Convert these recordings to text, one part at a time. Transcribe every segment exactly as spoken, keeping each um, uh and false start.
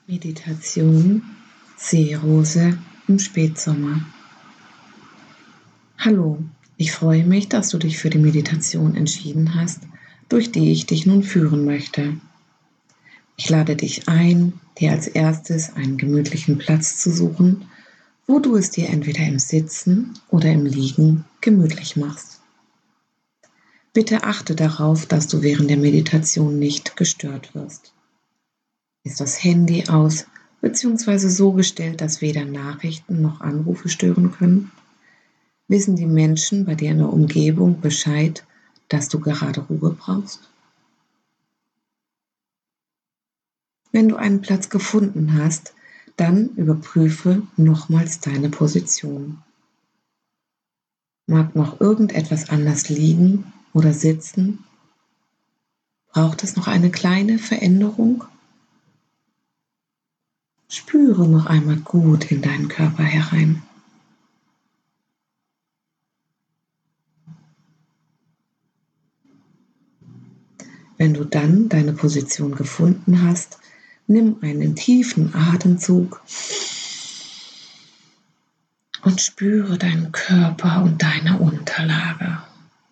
Meditation Seerose im Spätsommer. Hallo, ich freue mich, dass du dich für die Meditation entschieden hast, durch die ich dich nun führen möchte. Ich lade dich ein, dir als erstes einen gemütlichen Platz zu suchen, wo du es dir entweder im Sitzen oder im Liegen gemütlich machst. Bitte achte darauf, dass du während der Meditation nicht gestört wirst. Ist das Handy aus bzw. so gestellt, dass weder Nachrichten noch Anrufe stören können? Wissen die Menschen bei dir in der Umgebung Bescheid, dass du gerade Ruhe brauchst? Wenn du einen Platz gefunden hast, dann überprüfe nochmals deine Position. Mag noch irgendetwas anders liegen oder sitzen? Braucht es noch eine kleine Veränderung? Spüre noch einmal gut in deinen Körper herein. Wenn du dann deine Position gefunden hast, nimm einen tiefen Atemzug und spüre deinen Körper und deine Unterlage.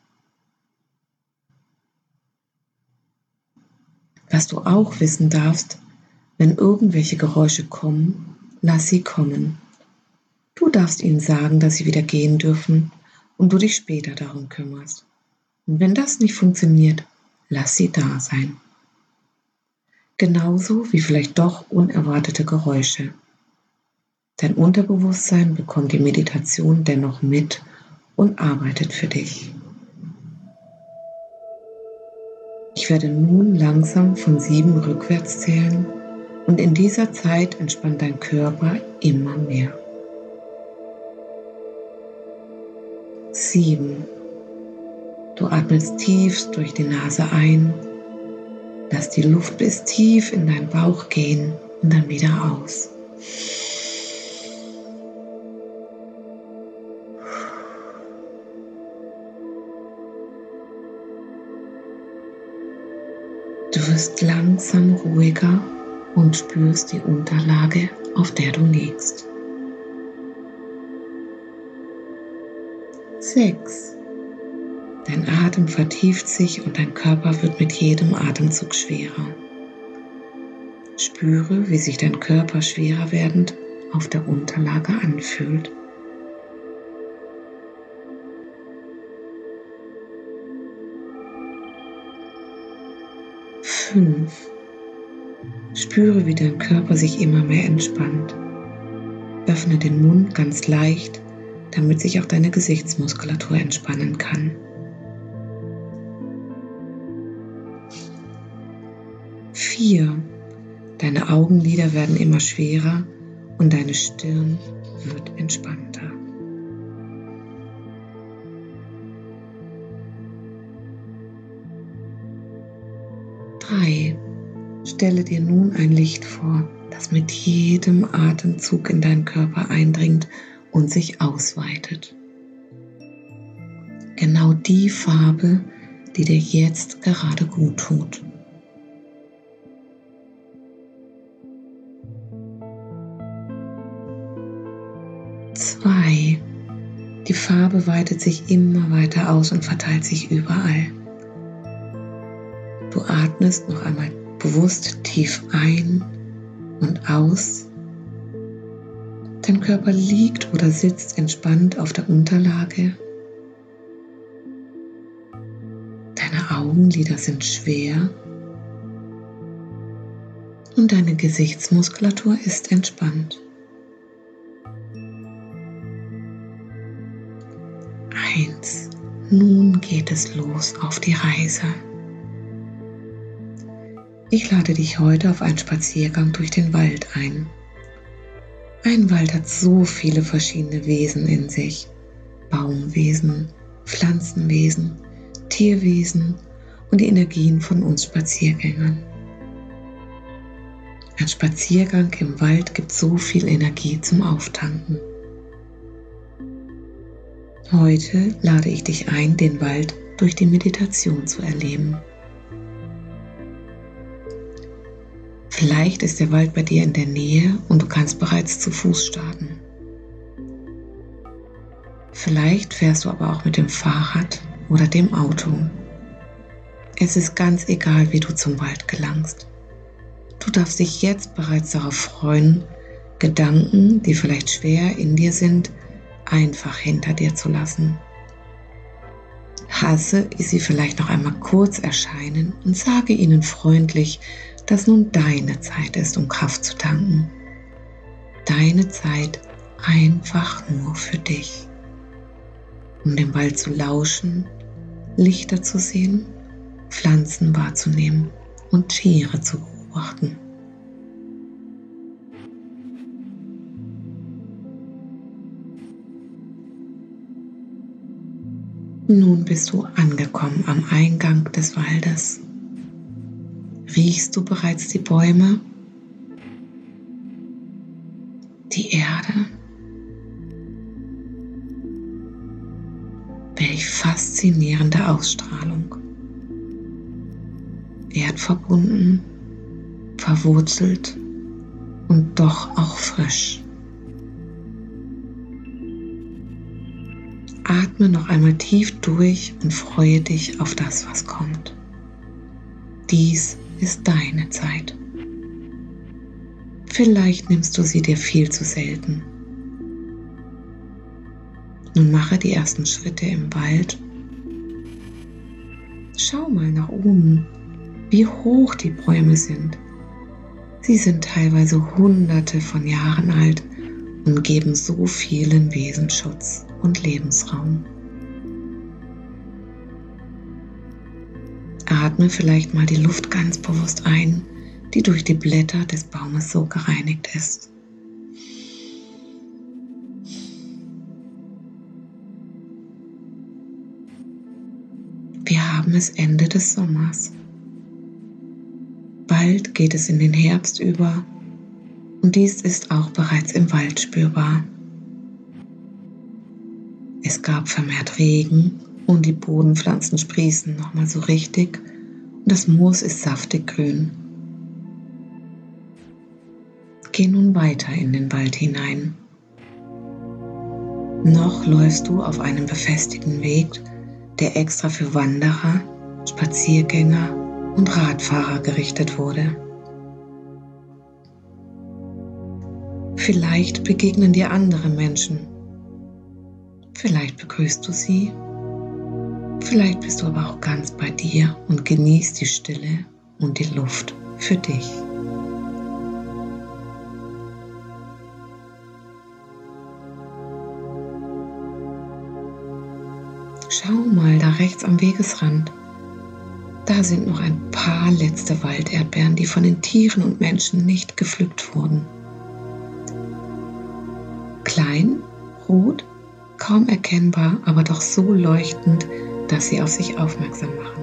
Was du auch wissen darfst, wenn irgendwelche Geräusche kommen, lass sie kommen. Du darfst ihnen sagen, dass sie wieder gehen dürfen und du dich später darum kümmerst. Und wenn das nicht funktioniert, lass sie da sein. Genauso wie vielleicht doch unerwartete Geräusche. Dein Unterbewusstsein bekommt die Meditation dennoch mit und arbeitet für dich. Ich werde nun langsam von sieben rückwärts zählen und in dieser Zeit entspannt dein Körper immer mehr. Sieben. Du atmest tief durch die Nase ein, lass die Luft bis tief in deinen Bauch gehen und dann wieder aus. Du wirst langsam ruhiger und spürst die Unterlage, auf der du liegst. Sechs. Dein Atem vertieft sich und dein Körper wird mit jedem Atemzug schwerer. Spüre, wie sich dein Körper schwerer werdend auf der Unterlage anfühlt. Fünf. Spüre, wie dein Körper sich immer mehr entspannt. Öffne den Mund ganz leicht, damit sich auch deine Gesichtsmuskulatur entspannen kann. Vier. Deine Augenlider werden immer schwerer und deine Stirn wird entspannter. Drei. Stelle dir nun ein Licht vor, das mit jedem Atemzug in deinen Körper eindringt und sich ausweitet. Genau die Farbe, die dir jetzt gerade gut tut. Zwei. Die Farbe weitet sich immer weiter aus und verteilt sich überall. Du atmest noch einmal bewusst tief ein und aus. Dein Körper liegt oder sitzt entspannt auf der Unterlage. Deine Augenlider sind schwer und deine Gesichtsmuskulatur ist entspannt. Eins. Nun geht es los auf die Reise. Ich lade dich heute auf einen Spaziergang durch den Wald ein. Ein Wald hat so viele verschiedene Wesen in sich. Baumwesen, Pflanzenwesen, Tierwesen und die Energien von uns Spaziergängern. Ein Spaziergang im Wald gibt so viel Energie zum Auftanken. Heute lade ich dich ein, den Wald durch die Meditation zu erleben. Vielleicht ist der Wald bei dir in der Nähe und du kannst bereits zu Fuß starten. Vielleicht fährst du aber auch mit dem Fahrrad oder dem Auto. Es ist ganz egal, wie du zum Wald gelangst. Du darfst dich jetzt bereits darauf freuen, Gedanken, die vielleicht schwer in dir sind, einfach hinter dir zu lassen. Hasse sie vielleicht noch einmal kurz erscheinen und sage ihnen freundlich, dass nun deine Zeit ist, um Kraft zu tanken. Deine Zeit einfach nur für dich, um dem Wald zu lauschen, Lichter zu sehen, Pflanzen wahrzunehmen und Tiere zu beobachten. Nun bist du angekommen am Eingang des Waldes. Riechst du bereits die Bäume, die Erde? Welch faszinierende Ausstrahlung. Erdverbunden, verwurzelt und doch auch frisch. Atme noch einmal tief durch und freue dich auf das, was kommt. Dies ist deine Zeit. Vielleicht nimmst du sie dir viel zu selten. Nun mache die ersten Schritte im Wald. Schau mal nach oben, wie hoch die Bäume sind. Sie sind teilweise hunderte von Jahren alt und geben so vielen Wesen Schutz und Lebensraum. Atme vielleicht mal die Luft ganz bewusst ein, die durch die Blätter des Baumes so gereinigt ist. Wir haben es Ende des Sommers. Bald geht es in den Herbst über und dies ist auch bereits im Wald spürbar. Es gab vermehrt Regen und die Bodenpflanzen sprießen nochmal so richtig und das Moos ist saftig grün. Geh nun weiter in den Wald hinein. Noch läufst du auf einem befestigten Weg, der extra für Wanderer, Spaziergänger und Radfahrer gerichtet wurde. Vielleicht begegnen dir andere Menschen. Vielleicht begrüßt du sie. Vielleicht bist du aber auch ganz bei dir und genießt die Stille und die Luft für dich. Schau mal da rechts am Wegesrand. Da sind noch ein paar letzte Walderdbeeren, die von den Tieren und Menschen nicht gepflückt wurden. Klein, rot, kaum erkennbar, aber doch so leuchtend, dass sie auf sich aufmerksam machen.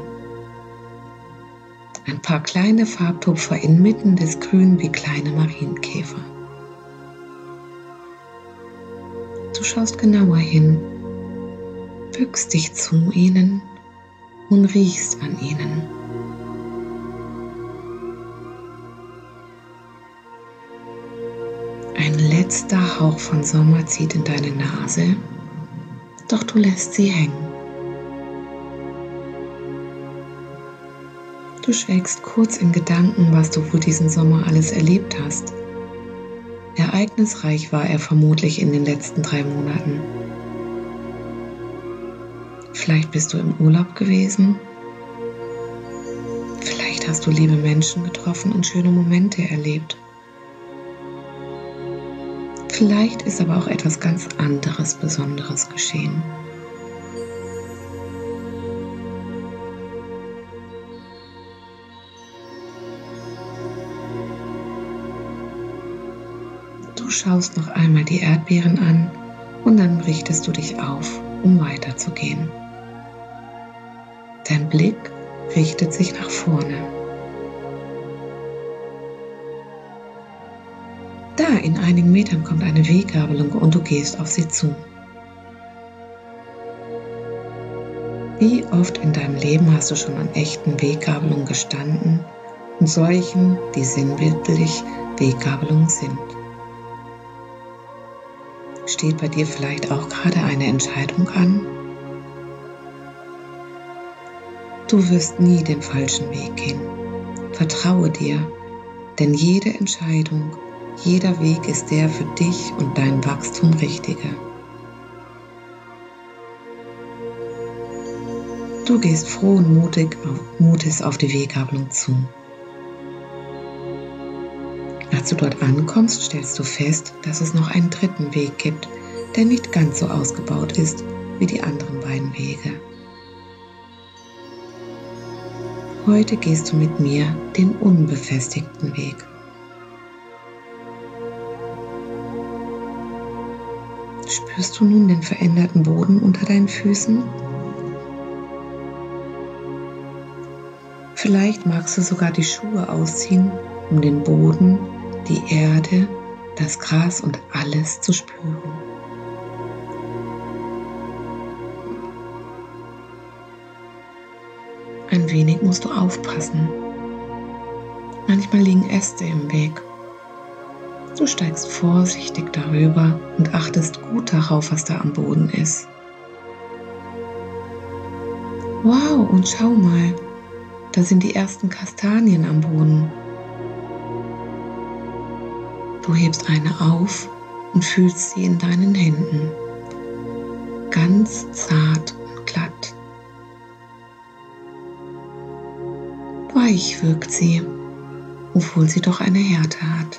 Ein paar kleine Farbtupfer inmitten des Grün wie kleine Marienkäfer. Du schaust genauer hin, bückst dich zu ihnen und riechst an ihnen. Ein letzter Hauch von Sommer zieht in deine Nase, doch du lässt sie hängen. Du schwelgst kurz in Gedanken, was du wohl diesen Sommer alles erlebt hast. Ereignisreich war er vermutlich in den letzten drei Monaten. Vielleicht bist du im Urlaub gewesen. Vielleicht hast du liebe Menschen getroffen und schöne Momente erlebt. Vielleicht ist aber auch etwas ganz anderes, Besonderes geschehen. Du schaust noch einmal die Erdbeeren an und dann richtest du dich auf, um weiterzugehen. Dein Blick richtet sich nach vorne. Da in einigen Metern kommt eine Weggabelung und du gehst auf sie zu. Wie oft in deinem Leben hast du schon an echten Weggabelungen gestanden und solchen, die sinnbildlich Weggabelung sind. Steht bei dir vielleicht auch gerade eine Entscheidung an? Du wirst nie den falschen Weg gehen. Vertraue dir, denn jede Entscheidung, jeder Weg ist der für dich und dein Wachstum Richtige. Du gehst froh und mutig auf, Mutes auf die Weggabelung zu. Als du dort ankommst, stellst du fest, dass es noch einen dritten Weg gibt, der nicht ganz so ausgebaut ist wie die anderen beiden Wege. Heute gehst du mit mir den unbefestigten Weg. Spürst du nun den veränderten Boden unter deinen Füßen? Vielleicht magst du sogar die Schuhe ausziehen, um den Boden, die Erde, das Gras und alles zu spüren. Ein wenig musst du aufpassen. Manchmal liegen Äste im Weg. Du steigst vorsichtig darüber und achtest gut darauf, was da am Boden ist. Wow, und schau mal, da sind die ersten Kastanien am Boden. Du hebst eine auf und fühlst sie in deinen Händen. Ganz zart und glatt. Weich wirkt sie, obwohl sie doch eine Härte hat.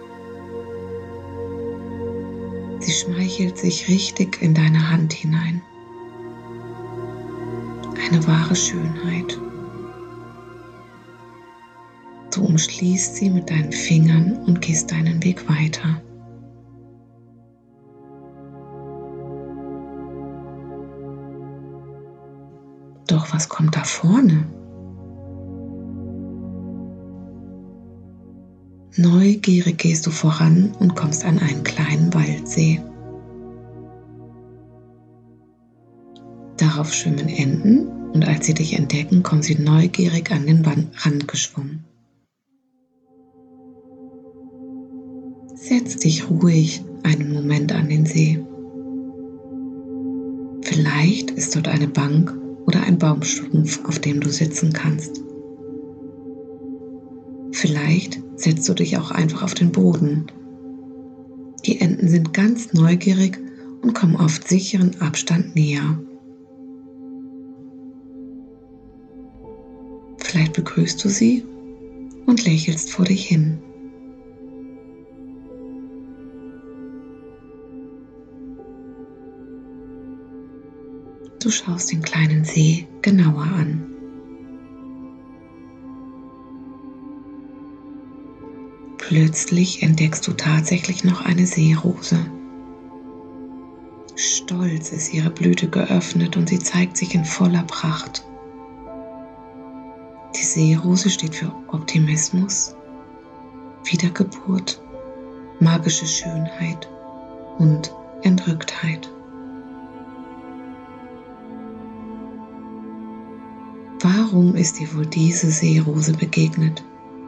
Sie schmeichelt sich richtig in deine Hand hinein. Eine wahre Schönheit. Du umschließt sie mit deinen Fingern und gehst deinen Weg weiter. Doch was kommt da vorne? Neugierig gehst du voran und kommst an einen kleinen Waldsee. Darauf schwimmen Enten und als sie dich entdecken, kommen sie neugierig an den Rand geschwommen. Setz dich ruhig einen Moment an den See. Vielleicht ist dort eine Bank oder ein Baumstumpf, auf dem du sitzen kannst. Vielleicht setzt du dich auch einfach auf den Boden. Die Enten sind ganz neugierig und kommen auf sicheren Abstand näher. Vielleicht begrüßt du sie und lächelst vor dich hin. Du schaust den kleinen See genauer an. Plötzlich entdeckst du tatsächlich noch eine Seerose. Stolz ist ihre Blüte geöffnet und sie zeigt sich in voller Pracht. Die Seerose steht für Optimismus, Wiedergeburt, magische Schönheit und Entrücktheit. Warum ist dir wohl diese Seerose begegnet?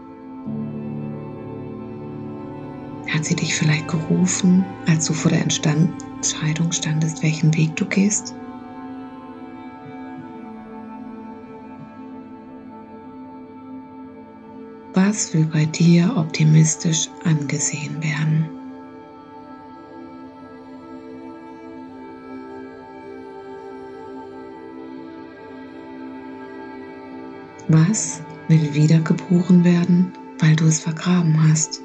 Hat sie dich vielleicht gerufen, als du vor der Entscheidung standest, welchen Weg du gehst? Was will bei dir optimistisch angesehen werden? Was will wiedergeboren werden, weil du es vergraben hast?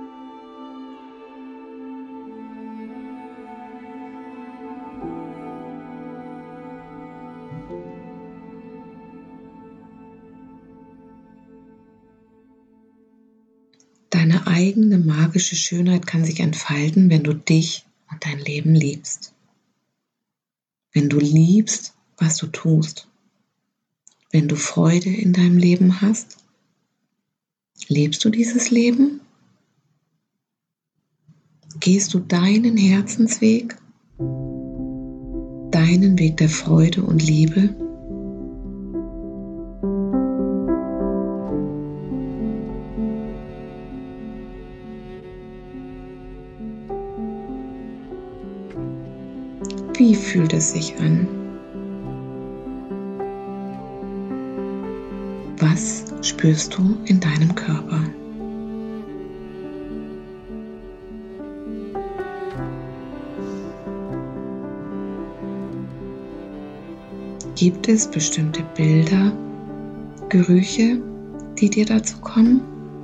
Deine eigene magische Schönheit kann sich entfalten, wenn du dich und dein Leben liebst. Wenn du liebst, was du tust. Wenn du Freude in deinem Leben hast. Lebst du dieses Leben? Gehst du deinen Herzensweg? Deinen Weg der Freude und Liebe? Wie fühlt es sich an? Was spürst du in deinem Körper? Gibt es bestimmte Bilder, Gerüche, die dir dazu kommen?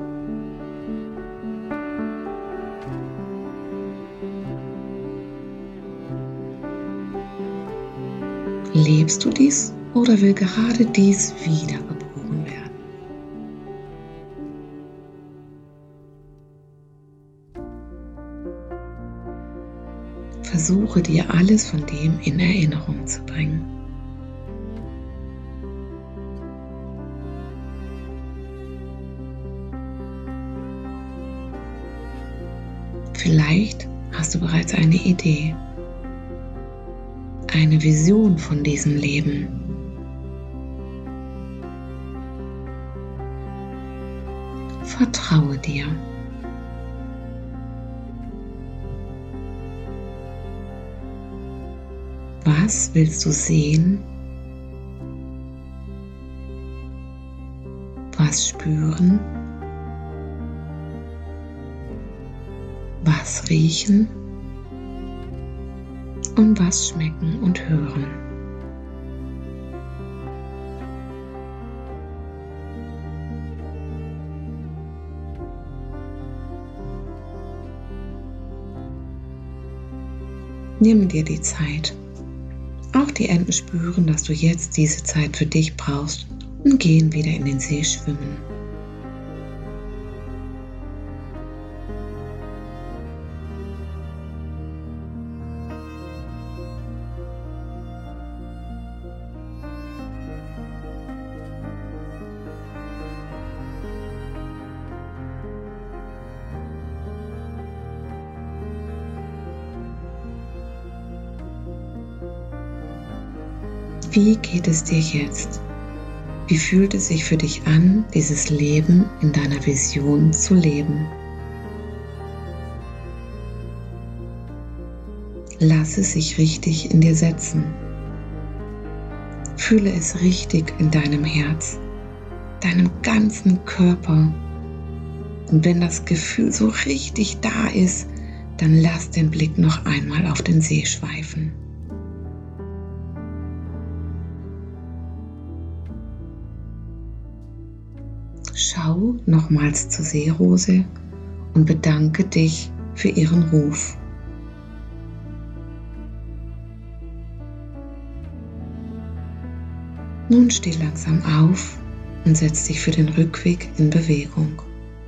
Lebst du dies oder will gerade dies wiedergeboren werden? Versuche dir alles von dem in Erinnerung zu bringen. Vielleicht hast du bereits eine Idee, eine Vision von diesem Leben. Vertraue dir. Was willst du sehen? Was spüren? Was riechen? Und was schmecken und hören? Nimm dir die Zeit. Auch die Enten spüren, dass du jetzt diese Zeit für dich brauchst und gehen wieder in den See schwimmen. Wie geht es dir jetzt? Wie fühlt es sich für dich an, dieses Leben in deiner Vision zu leben? Lass es sich richtig in dir setzen. Fühle es richtig in deinem Herz, deinem ganzen Körper. Und wenn das Gefühl so richtig da ist, dann lass den Blick noch einmal auf den See schweifen. Schau nochmals zur Seerose und bedanke dich für ihren Ruf. Nun steh langsam auf und setz dich für den Rückweg in Bewegung.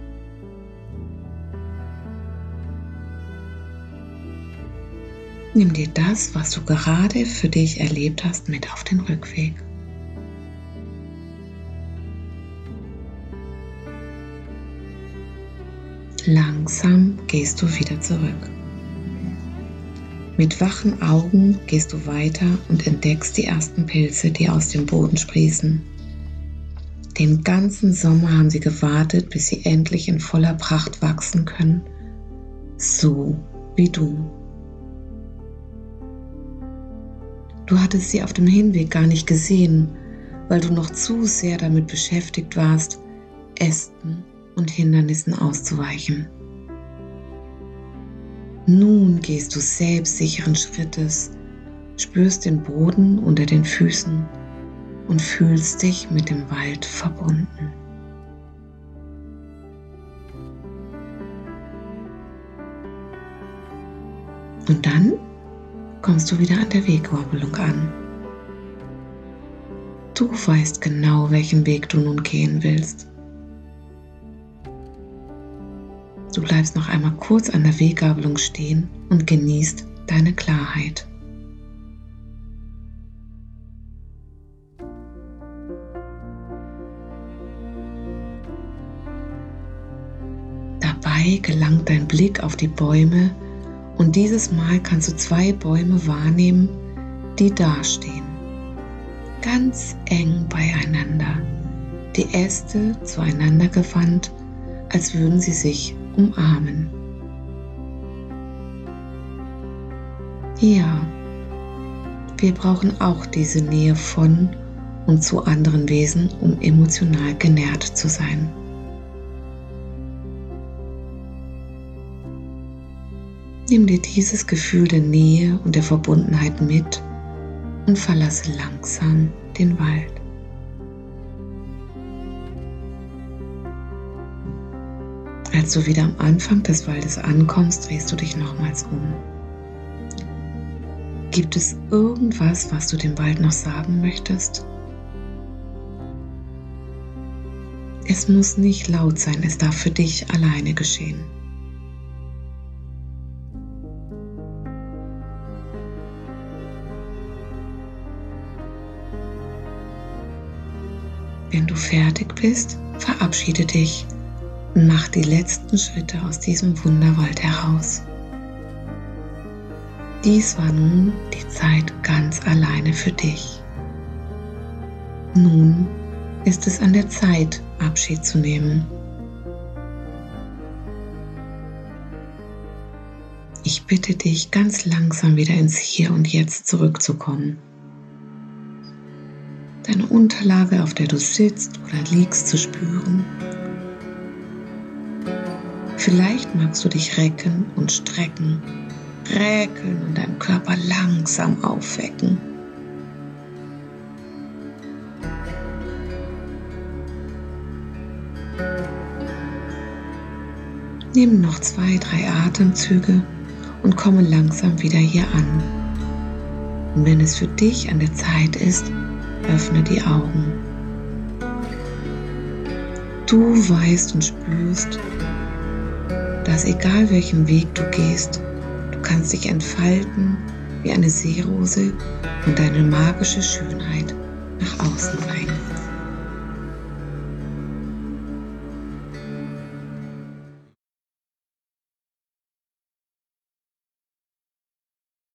Nimm dir das, was du gerade für dich erlebt hast, mit auf den Rückweg. Langsam gehst du wieder zurück. Mit wachen Augen gehst du weiter und entdeckst die ersten Pilze, die aus dem Boden sprießen. Den ganzen Sommer haben sie gewartet, bis sie endlich in voller Pracht wachsen können, so wie du. Du hattest sie auf dem Hinweg gar nicht gesehen, weil du noch zu sehr damit beschäftigt warst, Ästen und Hindernissen auszuweichen. Nun gehst du selbstsicheren Schrittes, spürst den Boden unter den Füßen und fühlst dich mit dem Wald verbunden. Und dann kommst du wieder an der Weggabelung an. Du weißt genau, welchen Weg du nun gehen willst. Du bleibst noch einmal kurz an der Weggabelung stehen und genießt deine Klarheit. Dabei gelangt dein Blick auf die Bäume und dieses Mal kannst du zwei Bäume wahrnehmen, die dastehen, ganz eng beieinander, die Äste zueinander gewandt, als würden sie sich umarmen. Ja, Wir brauchen auch diese Nähe von und zu anderen Wesen, um emotional genährt zu sein. Nimm dir dieses Gefühl der Nähe und der Verbundenheit mit und verlasse langsam den Wald. Als du wieder am Anfang des Waldes ankommst, drehst du dich nochmals um. Gibt es irgendwas, was du dem Wald noch sagen möchtest? Es muss nicht laut sein, es darf für dich alleine geschehen. Wenn du fertig bist, verabschiede dich und mach die letzten Schritte aus diesem Wunderwald heraus. Dies war nun die Zeit ganz alleine für dich. Nun ist es an der Zeit, Abschied zu nehmen. Ich bitte dich, ganz langsam wieder ins Hier und Jetzt zurückzukommen. Deine Unterlage, auf der du sitzt oder liegst, zu spüren. Vielleicht magst du dich recken und strecken, räkeln und deinen Körper langsam aufwecken. Nimm noch zwei, drei Atemzüge und komme langsam wieder hier an. Und wenn es für dich an der Zeit ist, öffne die Augen. Du weißt und spürst, dass egal welchen Weg du gehst, du kannst dich entfalten wie eine Seerose und deine magische Schönheit nach außen zeigen.